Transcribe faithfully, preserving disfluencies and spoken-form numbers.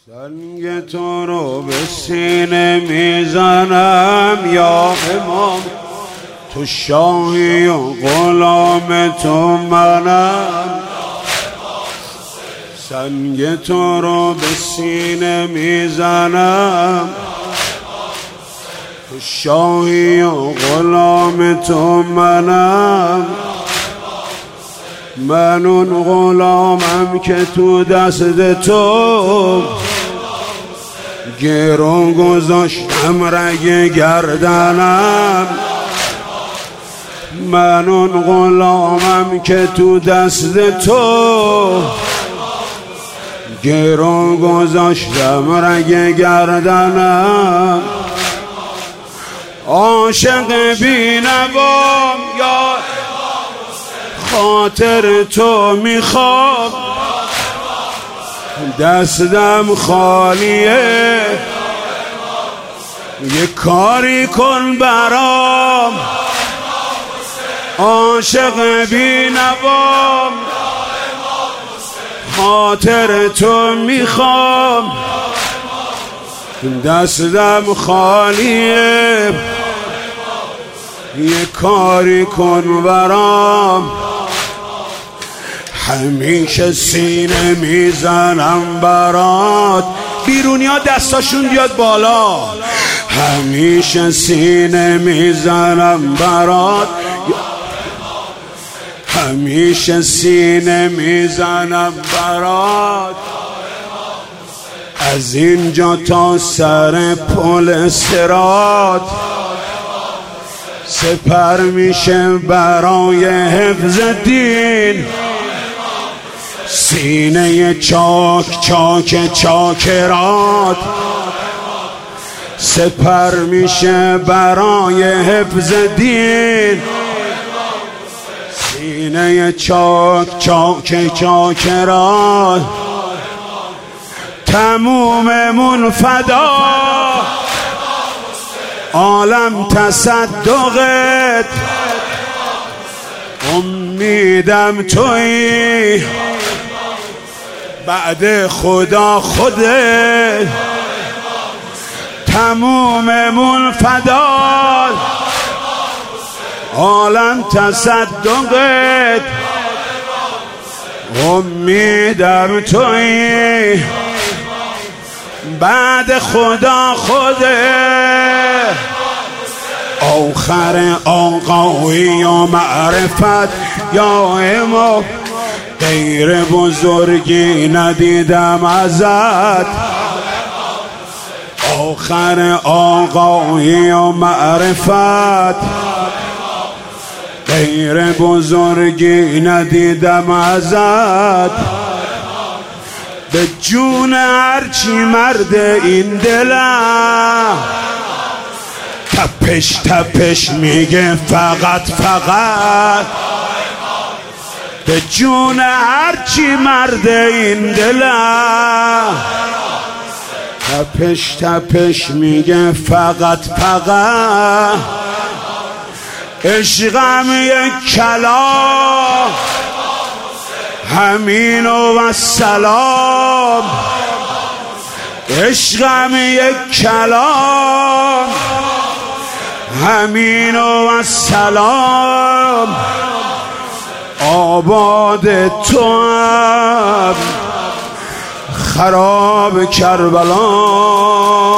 سنگ تو رو به سینه میزنم یا امام، تو شاهی و غلام تو منم. سنگ تو رو به سینه میزنم، تو شاهی و غلام تو منم. من اون غلامم که تو دست تو گرو گذاشتم رگ گردنم. من اون غلامم که تو دست تو گرو گذاشتم رگ گردنم. عاشق بی‌نوام یا خاطر تو میخوام، دستم خالیه یه کاری کن برام. عاشق بی‌نوام خاطر تو میخوام، دستم خالیه یه کاری کن برام. همیشه سینه میزنم برات، بیرونی ها دستاشون بیاد بالا. همیشه سینه میزنم برات، همیشه سینه میزنم برات. از اینجا تا سر پل صراط سپر میشه برای حفظ دین. سینه چاک چاک چاکرات سپر میشه برای حفظ دین. سینه چاک چاک چاکرات تموممون فدا، عالم تصدقت، امیدم تویی بعد خدا خودت. تموممون فدا، عالم تصدقت، امیدم تویی بعد خدا خودت. آخر آقایی و معرفت یا امام، غیر بزرگی ندیدم ازت. آخر آقایی و معرفت، غیر بزرگی ندیدم ازت. به جون هرچی مرد این دلم تپش تپش میگه فقط فقط. به جون هرچی مرد این دلم تپش تپش میگه فقط فقط. عشقم یک کلام همین و سلام. عشقم یک کلام همین و سلام. آباد تو هم خراب کربلا.